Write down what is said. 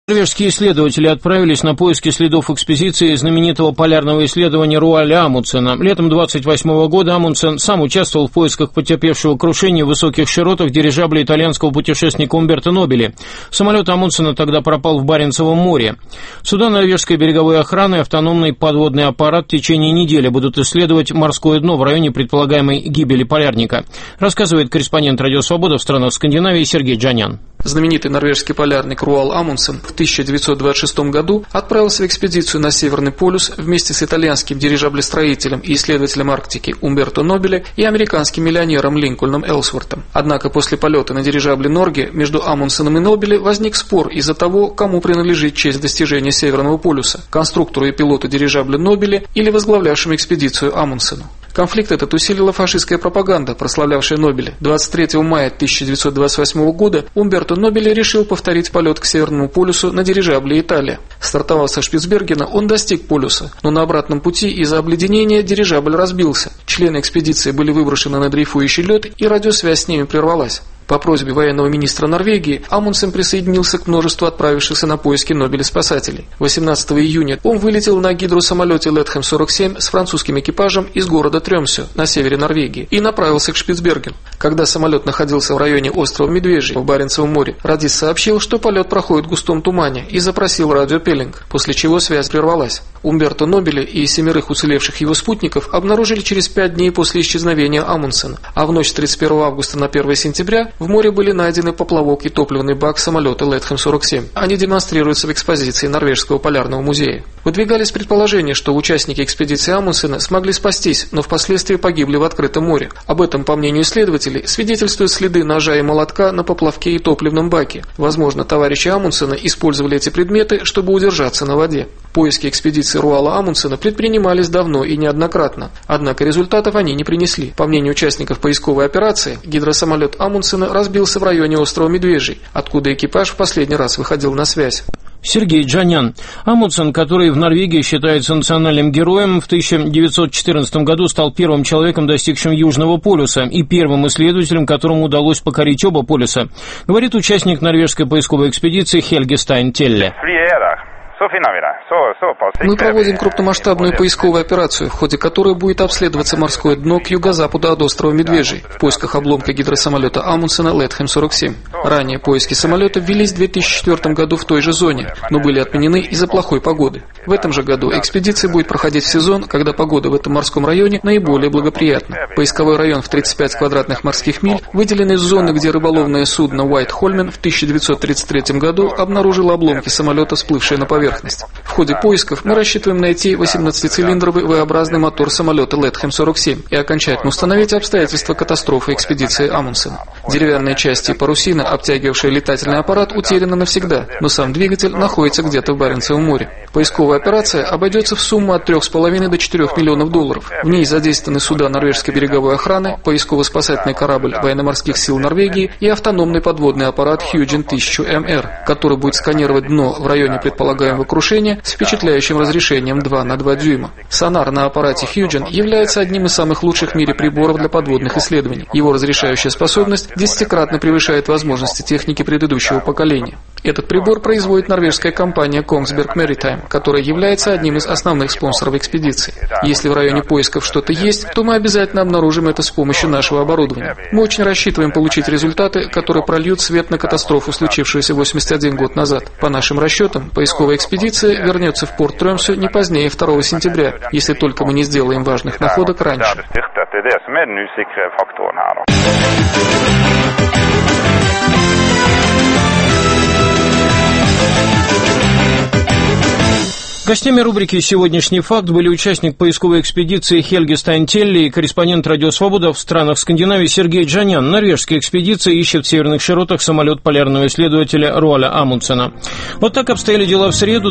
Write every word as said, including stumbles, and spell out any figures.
Норвежские исследователи отправились на поиски следов экспедиции знаменитого полярного исследования Руаля Амундсена. Летом двадцать восьмого года Амундсен сам участвовал в поисках потерпевшего крушения в высоких широтах дирижабля итальянского путешественника Умберто Нобили. Самолет Амундсена тогда пропал в Баренцевом море. Суда норвежской береговой охраны и автономный подводный аппарат в течение недели будут исследовать морское дно в районе предполагаемой гибели полярника, рассказывает корреспондент Радио Свобода в странах Скандинавии Сергей Джанян. Знаменитый норвежский полярник Руал Амундсен в тысяча девятьсот двадцать шестом году отправился в экспедицию на Северный полюс вместе с итальянским дирижаблестроителем и исследователем Арктики Умберто Нобили и американским миллионером Линкольном Элсвортом. Однако после полета на дирижабле Норге между Амундсеном и Нобили возник спор из-за того, кому принадлежит честь достижения Северного полюса – конструктору и пилоту дирижабля Нобили или возглавлявшему экспедицию Амундсену. Конфликт этот усилила фашистская пропаганда, прославлявшая Нобили. двадцать третьего мая тысяча девятьсот двадцать восьмого года Умберто Нобили решил повторить полет к Северному полюсу на дирижабле «Италия». Стартовав со Шпицбергена, он достиг полюса, но на обратном пути из-за обледенения дирижабль разбился. Члены экспедиции были выброшены на дрейфующий лед, и радиосвязь с ними прервалась. По просьбе военного министра Норвегии Амундсен присоединился к множеству отправившихся на поиски Нобеля спасателей. восемнадцатого июня он вылетел на гидросамолете Летхэм сорок семь с французским экипажем из города Трёмсё на севере Норвегии и направился к Шпицбергену. Когда самолет находился в районе острова Медвежий в Баренцевом море, радист сообщил, что полет проходит в густом тумане, и запросил радиопеллинг, после чего связь прервалась. Умберто Нобили и семерых уцелевших его спутников обнаружили через пять дней после исчезновения Амундсена, а в ночь с тридцать первого августа на первое сентября в море были найдены поплавок и топливный бак самолета Летхэм сорок семь. Они демонстрируются в экспозиции Норвежского полярного музея. Выдвигались предположения, что участники экспедиции Амундсена смогли спастись, но впоследствии погибли в открытом море. Об этом, по мнению исследователей, свидетельствуют следы ножа и молотка на поплавке и топливном баке. Возможно, товарищи Амундсена использовали эти предметы, чтобы удержаться на воде. Поиски экспедиции Руала Амундсена предпринимались давно и неоднократно, однако результатов они не принесли. По мнению участников поисковой операции, гидросамолет Амундсена разбился в районе острова Медвежий, откуда экипаж в последний раз выходил на связь. Сергей Джанян. Амундсен, который в Норвегии считается национальным героем, в тысяча девятьсот четырнадцатом году стал первым человеком, достигшим Южного полюса, и первым исследователем, которому удалось покорить оба полюса, говорит участник норвежской поисковой экспедиции Хельги Стайн Телле. Мы проводим крупномасштабную поисковую операцию, в ходе которой будет обследоваться морское дно к юго-западу от острова Медвежий в поисках обломка гидросамолета Амундсена Летхэм сорок семь. Ранее поиски самолета велись в две тысячи четвёртом году в той же зоне, но были отменены из-за плохой погоды. В этом же году экспедиция будет проходить в сезон, когда погода в этом морском районе наиболее благоприятна. Поисковой район в тридцать пять квадратных морских миль выделен из зоны, где рыболовное судно Уайт Хольмен в тысяча девятьсот тридцать третьем году обнаружило обломки самолета, всплывшие на поверхность. В ходе поисков мы рассчитываем найти восемнадцатицилиндровый V-образный мотор самолета Летхэм сорок семь и окончательно установить обстоятельства катастрофы экспедиции Амундсена. Деревянные части и парусина, обтягивавшие летательный аппарат, утеряны навсегда, но сам двигатель находится где-то в Баренцевом море. Поисковая операция обойдется в сумму от трёх с половиной до четырёх миллионов долларов. В ней задействованы суда норвежской береговой охраны, поисково-спасательный корабль военно-морских сил Норвегии и автономный подводный аппарат Хьюджин тысяча эм эр, который будет сканировать дно в районе предполагаемого крушения с впечатляющим разрешением два на два дюйма. Сонар на аппарате Хьюджин является одним из самых лучших в мире приборов для подводных исследований. Его разрешающая способность десятикратно превышает возможности техники предыдущего поколения. Этот прибор производит норвежская компания Kongsberg Maritime, которая является одним из основных спонсоров экспедиции. Если в районе поисков что-то есть, то мы обязательно обнаружим это с помощью нашего оборудования. Мы очень рассчитываем получить результаты, которые прольют свет на катастрофу, случившуюся восемьдесят один год назад. По нашим расчетам, поисковая экспедиция вернется в порт Трёмсё не позднее второго сентября, если только мы не сделаем важных находок раньше. Гостями рубрики «Сегодняшний факт» были участник поисковой экспедиции Хельги Стайн Телле и корреспондент Радио Свобода в странах Скандинавии Сергей Джанян. Норвежская экспедиция ищет в северных широтах самолет полярного исследователя Руаля Амундсена. Вот так обстояли дела в среду.